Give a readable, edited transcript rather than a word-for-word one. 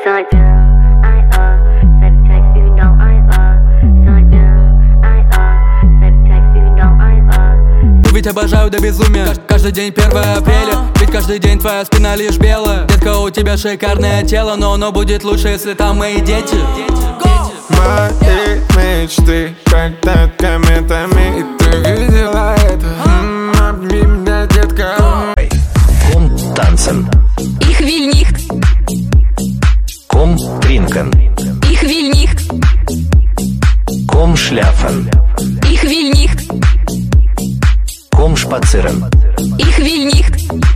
Ведь обожаю до безумия. Каждый день 1 апреля, ведь каждый день твоя спина лишь белая. Детка, у тебя шикарное тело, но оно будет лучше, если там мои дети. Мои мечты летают кометами, и ты видела это. Обними меня, детка. Ком танцен. Ich will nicht. Ком trinken. Ich will nicht. Ком schlafen. Ich will nicht. Ком spazieren. Ich will nicht.